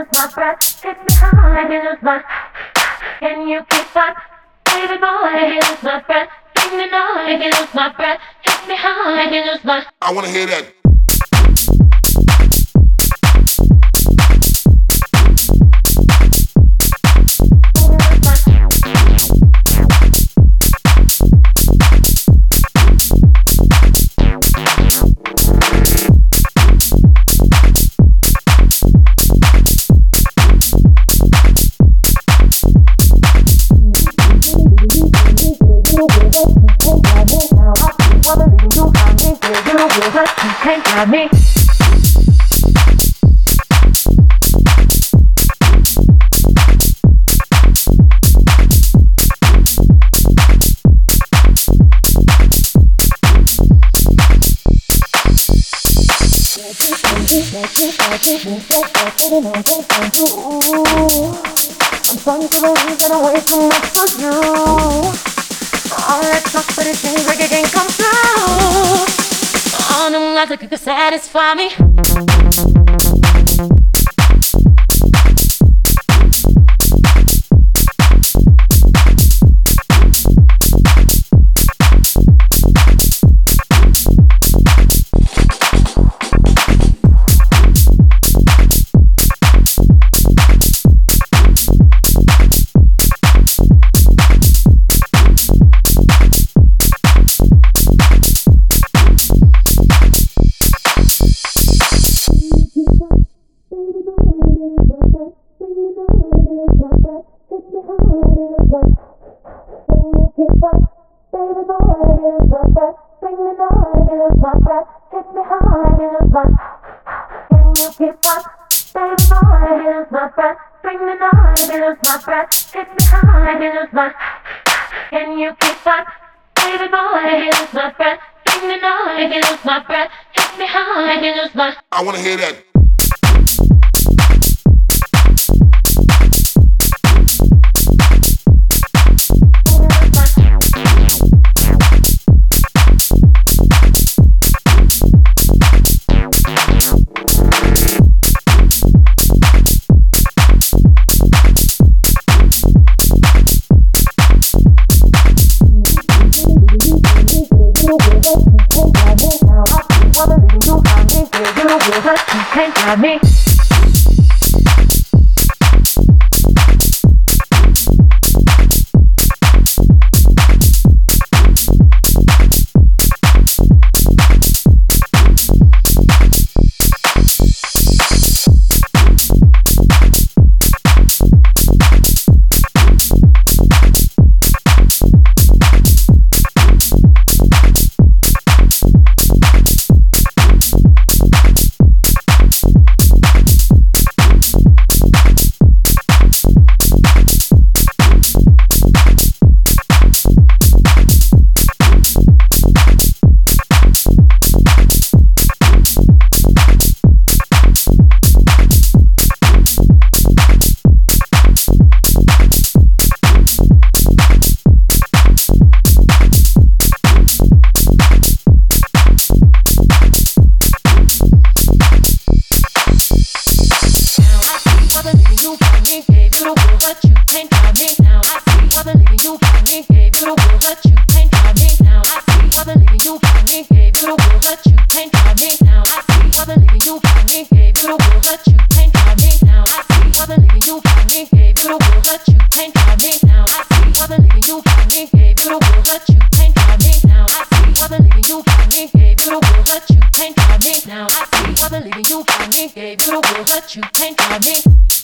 lose my breath. Take me high, make me lose my. Can you keep up, baby boy? Make me lose my breath. Give me now, make me lose my breath. Take me high, make me lose my. I wanna hear that. Can't grab me. I'm starting to believe that I wait too much for you. All that talk, but it seems like it can't come true. All them lies that could satisfy me. Can you keep up, baby boy? Lose my breath. Bring me now, make me lose my breath. Hit me high, make me lose my. I wanna hear that. Can't grab me. Now I see how the living you got me, gave you the world, but you can't grab me.